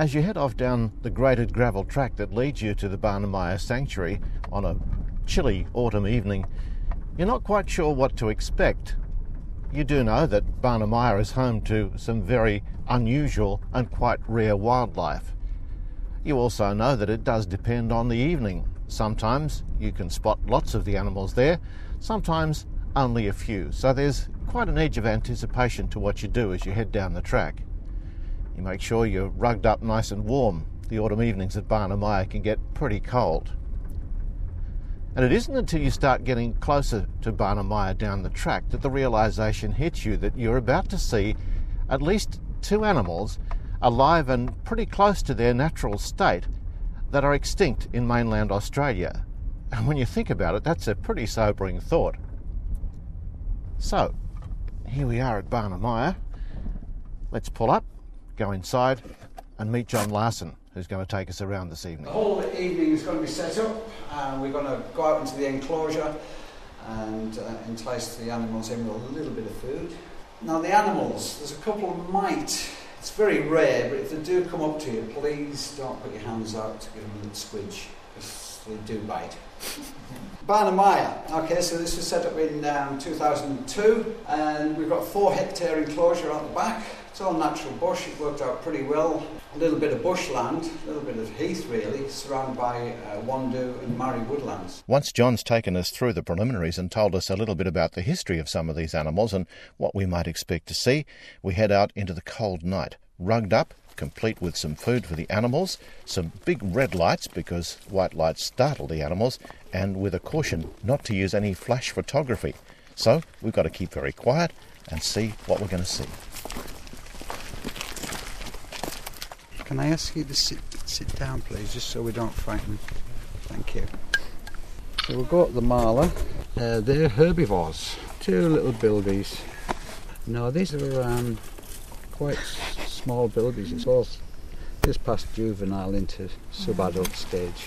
As you head off down the graded gravel track that leads you to the Barnamaya Sanctuary on a chilly autumn evening, you're not quite sure what to expect. You do know that Barnamaya is home to some very unusual and quite rare wildlife. You also know that it does depend on the evening. Sometimes you can spot lots of the animals there, sometimes only a few. So there's quite an edge of anticipation to what you do as you head down the track. You make sure you're rugged up nice and warm. The autumn evenings at Barnamaya can get pretty cold. And it isn't until you start getting closer to Barnamaya down the track that the realisation hits you that you're about to see at least two animals alive and pretty close to their natural state that are extinct in mainland Australia. And when you think about it, that's a pretty sobering thought. So, here we are at Barnamaya. Let's pull up, go inside and meet John Larson, who's going to take us around this evening. The whole evening is going to be set up and we're going to go out into the enclosure and entice the animals in with a little bit of food. Now the animals, there's a couple might, it's very rare, but if they do come up to you, please don't put your hands out to give them a little squidge, because they do bite. Barnamaya, okay, so this was set up in 2002 and we've got a 4-hectare enclosure out the back. It's all natural bush, it worked out pretty well. A little bit of bushland, a little bit of heath really, surrounded by Wandoo and Marri woodlands. Once John's taken us through the preliminaries and told us a little bit about the history of some of these animals and what we might expect to see, we head out into the cold night, rugged up, complete with some food for the animals, some big red lights because white lights startle the animals, and with a caution not to use any flash photography. So we've got to keep very quiet and see what we're going to see. Can I ask you to sit down, please, just so we don't frighten? Thank you. So we'll go up the marla. They're herbivores. Two little bilbies. No, these are quite small bilbies. It's all just past juvenile into sub-adult stage.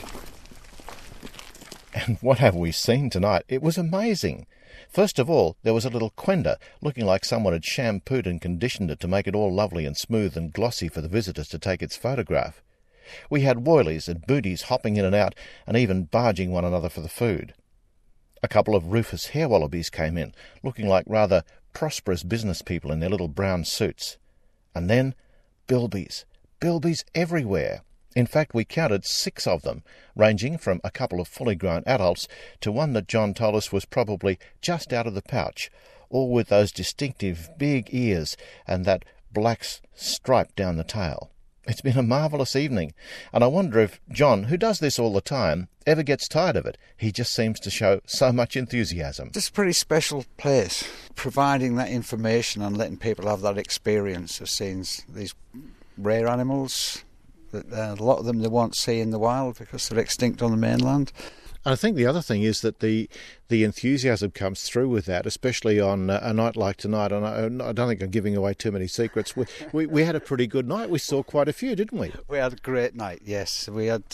And what have we seen tonight? It was amazing. First of all, there was a little quenda, looking like someone had shampooed and conditioned it to make it all lovely and smooth and glossy for the visitors to take its photograph. We had woylies and booties hopping in and out and even barging one another for the food. A couple of rufous hare wallabies came in, looking like rather prosperous business people in their little brown suits. And then bilbies. Bilbies everywhere. In fact, we counted 6 of them, ranging from a couple of fully grown adults to one that John told us was probably just out of the pouch, all with those distinctive big ears and that black stripe down the tail. It's been a marvellous evening, and I wonder if John, who does this all the time, ever gets tired of it. He just seems to show so much enthusiasm. It's a pretty special place, providing that information and letting people have that experience of seeing these rare animals. A lot of them they won't see in the wild because they're extinct on the mainland. I think the other thing is that the enthusiasm comes through with that, especially on a night like tonight. And I don't think I'm giving away too many secrets. We had a pretty good night. We saw quite a few, didn't we? We had a great night, yes. We had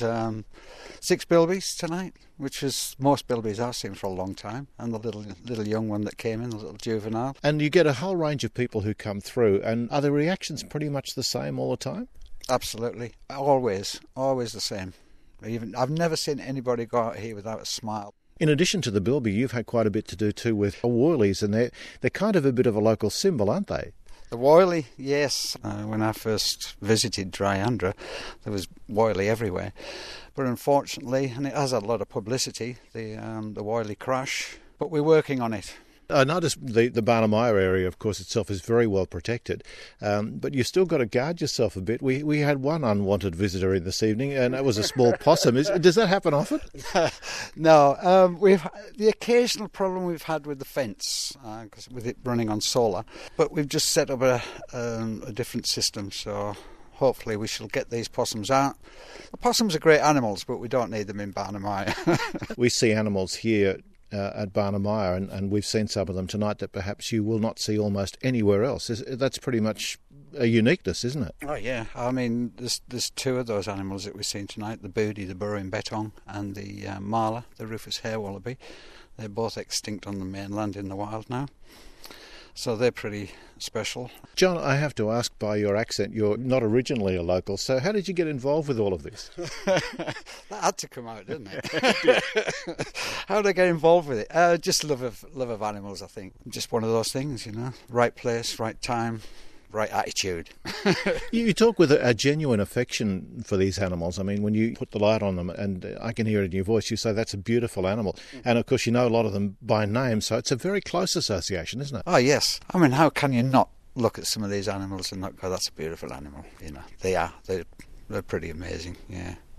6 bilbies tonight, which is most bilbies I've seen for a long time, and the little young one that came in, the little juvenile. And you get a whole range of people who come through, and are the reactions pretty much the same all the time? Absolutely, always the same. I've never seen anybody go out here without a smile. In addition to the bilby, you've had quite a bit to do too with woylies, and they're kind of a bit of a local symbol, aren't they? The woylie, yes. When I first visited Dryandra, there was woylie everywhere. But unfortunately, and it has had a lot of publicity, the woylie crash. But we're working on it. I noticed the Barnamaya area, of course, itself is very well protected, but you've still got to guard yourself a bit. We had one unwanted visitor in this evening, and that was a small possum. Does that happen often? No, we've the occasional problem we've had with the fence, because with it running on solar, but we've just set up a different system, so hopefully we shall get these possums out. The possums are great animals, but we don't need them in Barnamaya. We see animals here at Barnamaya, and we've seen some of them tonight that perhaps you will not see almost anywhere else. That's pretty much a uniqueness, isn't it? Oh yeah, I mean there's 2 of those animals that we've seen tonight, the booty, the burrowing bettong, and the marla, the rufous hare wallaby. They're both extinct on the mainland in the wild now. So they're pretty special. John, I have to ask, by your accent, you're not originally a local, so how did you get involved with all of this? That had to come out, didn't it? How did I get involved with it? Just love of animals, I think. Just one of those things, you know. Right place, right time, right attitude. You talk with a genuine affection for these animals. I mean, when you put the light on them, and I can hear it in your voice, you say that's a beautiful animal. And of course, you know a lot of them by name, so it's a very close association, isn't it? Oh, yes. I mean, how can you not look at some of these animals and not go, that's a beautiful animal? You know, they are. They're pretty amazing, yeah.